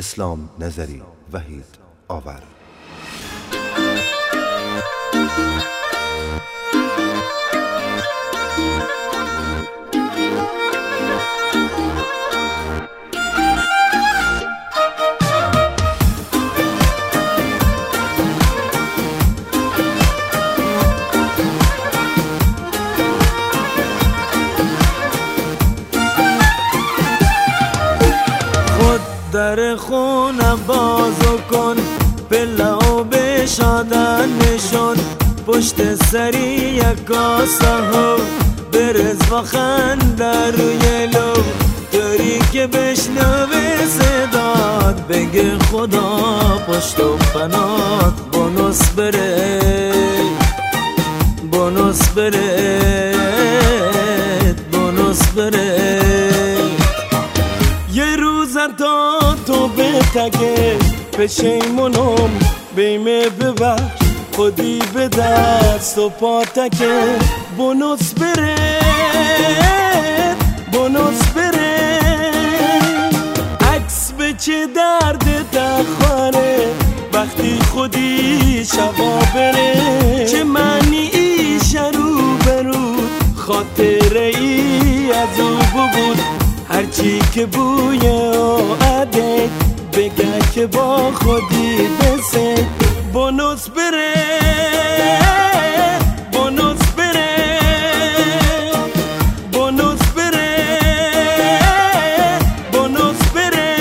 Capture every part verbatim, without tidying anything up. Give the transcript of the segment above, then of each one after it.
اسلام نظری وحید آور. در خونه بازو کن، پله و بشادن نشون، پشت سری یک کاسه ها برز و خنده روی لب، داری که بشنوه صدات بگه خدا پشت و پنات بونوس بره بونوس بره بونوس بره. یه روز تا تو بتگه پشیمونم بیمه ببخش خودی به دست و پاتکه بونوس بره بونوس بره. عکس به چه درد تخواره وقتی خودی شبا بره، چه معنی ایش رو برو خاطره ای از او بود، هرچی که بوی آده بگه که با خودی بسه بونوس بره بونوس بره بونوس بره بونوس بره.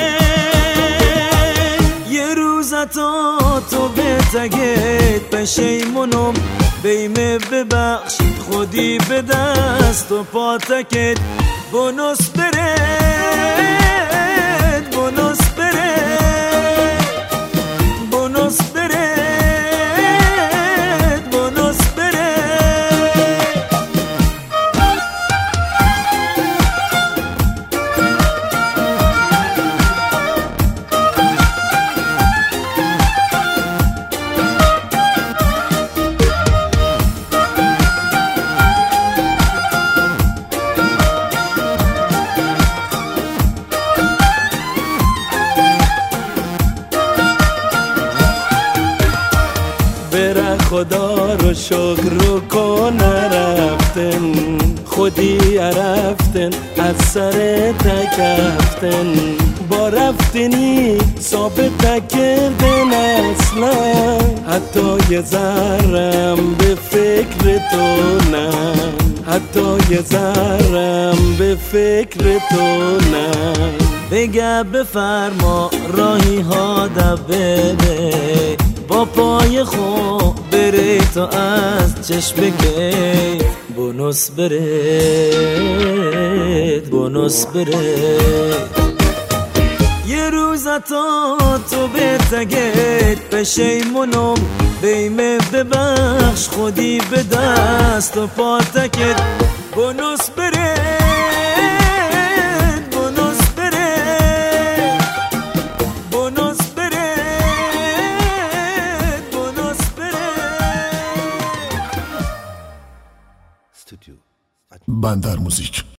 یه روز تا تو بتگه پشیمونم بیمه ببخش خودی به دست و پاتکت بونوس بره بونوس بره بونوس بره بونوس بره. بره خدا رو شکر رو کن رفتن خودی رفتن از سر تکفتن با رفتنی ثابت نکردن اصلا حتی یه ذرم به فکر تو نه حتی یه ذرم به فکر تو نه. بگه بفرما راهی ها دا بده با پای خود بره تو از چشم که بونوس بره بونوس بره. یه روز تا تو بتگه پشیمونم بیمه ببخش خودی به دست و پاتکت بونوس بره بونوس بره بونوس بره بونوس بره. استودیو بندر موزیک.